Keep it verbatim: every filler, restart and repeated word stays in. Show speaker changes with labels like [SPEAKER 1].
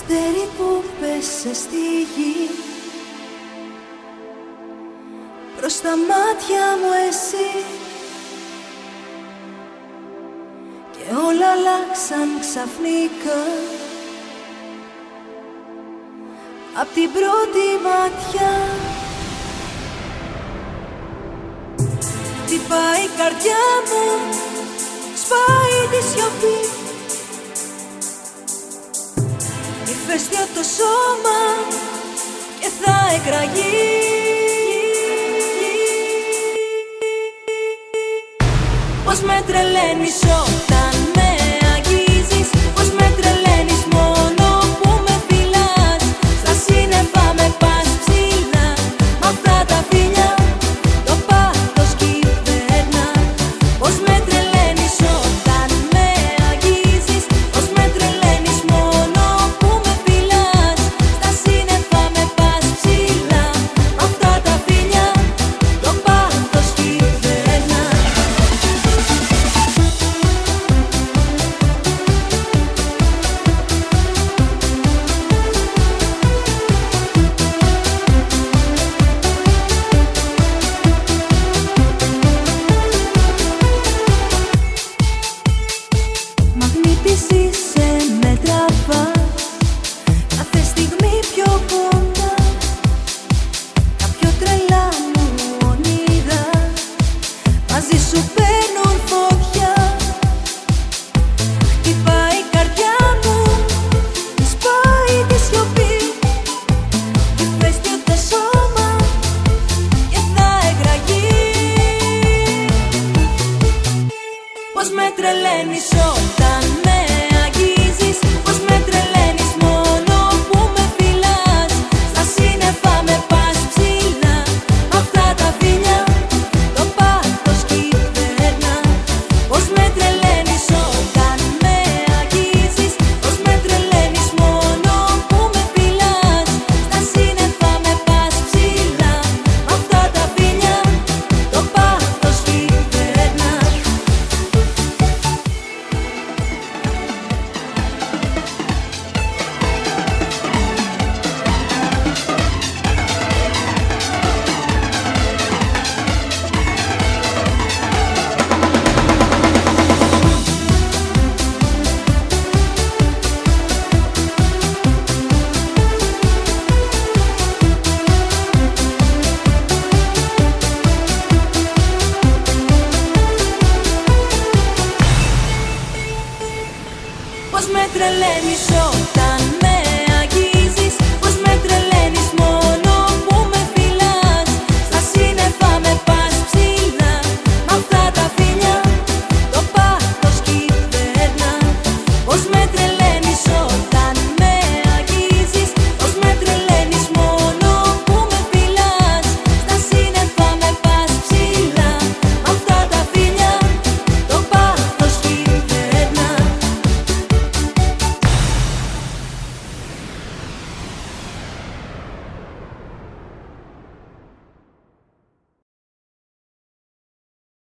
[SPEAKER 1] αστέρι που πέσε στη γη, προς τα μάτια μου εσύ, και όλα αλλάξαν ξαφνικά απ' την πρώτη ματιά. Χτυπάει η καρδιά μου, σπάει τη σιωπή, ηφαίστειο το σώμα και θα εκραγεί. Πώς με τρελαίνεις όταν με αγγίζεις, πώς με τρελαίνεις μόνο που με φυλάς. Στα σύννεφα με πας ψηλά, μ' αυτά τα φιλιά το πάθος κυβερνά. Πώς με τρελαίνεις όταν με αγγίζεις, πώς με τρελαίνεις μόνο που με φυλάς. Στα σύννεφα με πας ψηλά, μ' αυτά τα φιλιά το πάθος κυβερνά. Μαγνήτησης με τραβάς κάθε στιγμή πιο κοντά. Τα πιο τρελά μου όνειρα μαζί σου παίρνουν φωτιά. Χτυπάει η καρδιά μου, σπάει τη σιωπή, ηφαίστειο το σώμα και θα εκραγεί. Πώς με τρελαίνεις όταν με αγγίζεις, πώς με τρελαίνεις μόνο που με φυλάς. Στα σύννεφα με πας ψηλά, μ' αυτά τα φιλιά το πάθος κυβερνά. Πώς με τρελαίνεις όταν με αγγίζεις, πώς με τρελαίνεις μόνο που με φυλάς. Στα σύννεφα με πας ψηλά, μ' αυτά τα φιλιά το πάθος κυβερνά. Πώς με τρελαίνεις όταν με